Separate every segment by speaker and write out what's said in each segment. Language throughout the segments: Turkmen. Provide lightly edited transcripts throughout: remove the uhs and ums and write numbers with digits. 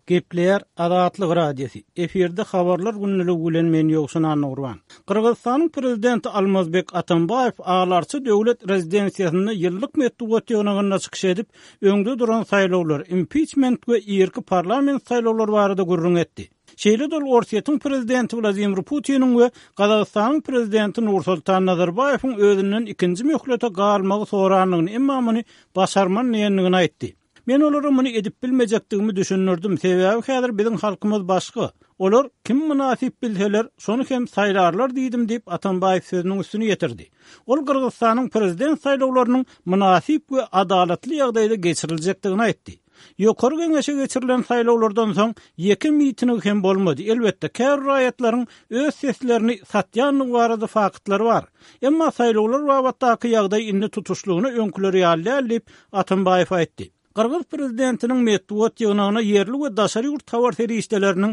Speaker 1: Gepler Adatlyk radiosi. Eferde habarlar günnüligi bilen men ýoksun Anurwan. Kyrgyzstanyň prezidenti Almazbek Atambayew ağlarçy döwlet rezidensiýasyna ýyllyk metduat ýygnagyna çykyş edip, öňde duran saýlawlar, impeachment we ýerki parlament saýlawlary barada gurrun etdi. Şeýle dol Orsiýetiň prezidenti Vladimir Putiniň we Gazagystanyň prezidenti Nursultan Nazarbayewiň özünden ikinji möhlete galmagy soranlygyny emma muny başarman diýenligini aýtdy. Men olara muny edip bilmejekdigimi düşünürdüm. Sebäbi häzir biziň halkymyz başga. Olar kim münasip bilseler, şonu hem saýlarlar diýdim diýip Atambayew sözüniň üstüne ýetirdi. Ol Kyrgyzstanyň prezident saýlawlarynyň münasip we adalatly ýagdaýda geçiriljekdigini aýtdy. Ýokary geňeşe geçirilen saýlawlardan soň ýeki miting hem bolmady. Elbetde kär raýatlaryň öz seslerini satýanlygy barada faktlary bar. Emma saýlawlar wagtdaky ýagdaý indi tutuşlugyny öňküleri ýaly diýip Atambayew aýtdy. Kırgız prezidentinin metduat ýygnagyna yerli we daşary ýurt habar terişdeleriniň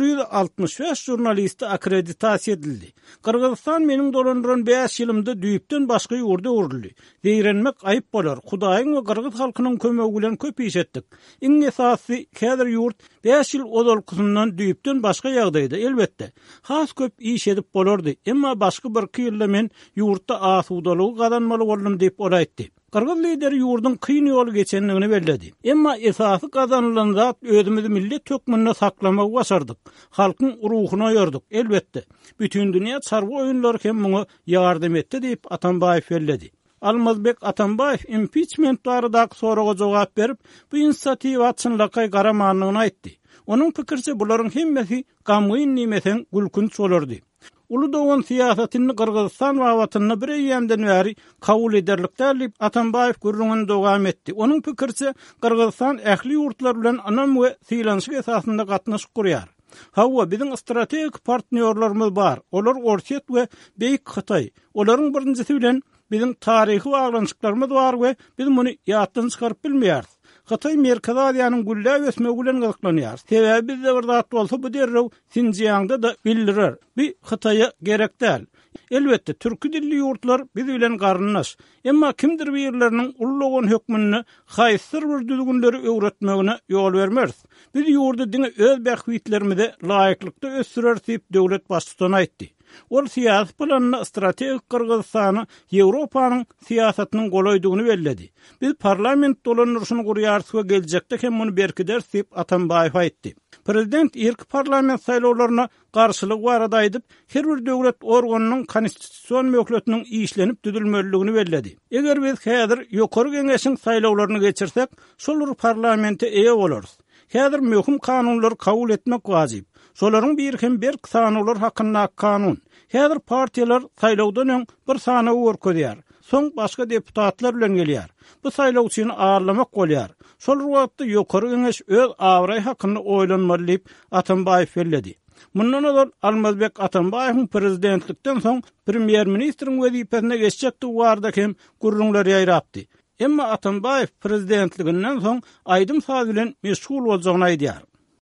Speaker 1: 165 jurnalisti akkreditasiýa edildi. Kırgızstan meniň dolandyran 5 ýylymda düýpden başga ýurda urildi. Diýrenmek aýyp bolar. Hudaýyň we kırgız halkynyň kömegi bilen köp iş etdik. Iň esasy häzir ýurt 5 ýyl odalkysyndan düýpden başga ýagdaýda elbetde has köp iş edip bolardy. Emma başga bir ýylda men ýurtda asudalygy gazanmaly boldum diýip olaýtdy. Kırgız lideri ýurdun kyn ýoly geçenligini bellädi. Emma esasy gazanylan zat özümizi millet tökmünde saklamagy başardyk. Halkyň ruhuny ýordyk. Elbetde bütün dünýä çarby oýunlary hem muňa ýardam etdi diýip Atambayew bellädi. Almazbek Atambayew impeachment baradaky soraga jogap berip, bu inisiatiwa çynlyky garamanlygyny aýtdy. Onuň pikirçe bularyň hemmesi gamyň nimeten gülkünç bolardy. Ulu dogan siýasatyny Kyrgyzstan wawatyny bir ýemden bäri kabul ederlikler diýip Atambayew gurrungyny dowam etdi. Onuň pikirçe Kyrgyzstan ähli ýurtlar bilen anam we syýlanşyk esasynda gatnaşyk gurýar. Hawa biziň strategik partnerlerimiz bar. Olar Orsiýet we Beýik Hytaý. Olaryň birinjisi bilen biziň taryhy baglanşyklarymyz bar we biz muny ýatdan çykaryp bilmeýäris. Hytaý Merkezi Aziýanyň güllä ösmegi bilen gyzyklanýar. Sebäbi bizde bir zat bolsa bu derrew Sinjiýangda da bildirer. Bir Hytaýa gerek däl. Elbetde türkü dilli ýurtlar biz bilen garynlaş. Emma kimdir bir ýerleriniň ullugan hökmüni haýsyr bir düzgünleri öwretmegine ýol bermez. Biz ýurda diňe öz bähwitlerimizi laýyklykda ösdürer diýip döwlet başçysyna aýtdy. Ol siýasat planyny strategik Kyrgyzstany Ýewropanyň siýasatynyň golaýdygyny bellädi. Biz parlament dolanýaryşyny gurýarys we geljekde hem muny berkiders diýip Atambayew aýtdy. Prezident ilk parlament saýlawlaryna garşylyk barada aýdyp, her bir döwlet organynyň konstitusiýon möhletiniň işlenip düzülmeligini bellädi. Eger biz häzir ýokary geňeşiň saýlawlaryny geçirsek, şol parlamente eýe bolarys. Häzir möhüm kanunlar kabul etmek wajyp. Şolaryň bir hem bir sanawlar hakynda kanun. Häzir partiýalar saýlawdan öň bir sanawy görkezýär. Soň başga deputatlar bilen gelýär. Bu saýlaw üçin ağırlamak bolýar. Şol wagtda ýokary geňeş öz awray hakynda oýlanmaly diýip Atambayew bellädi. Mundan öňe Almazbek Atambayewiň prezidentlikden soň premier ministriň wezipesine geçjekdi barada hem gurrunlar ýaýrapdy. Emma Atambayew prezidentliginden soň aýdym saz bilen meşgul boljagyny aýdýar.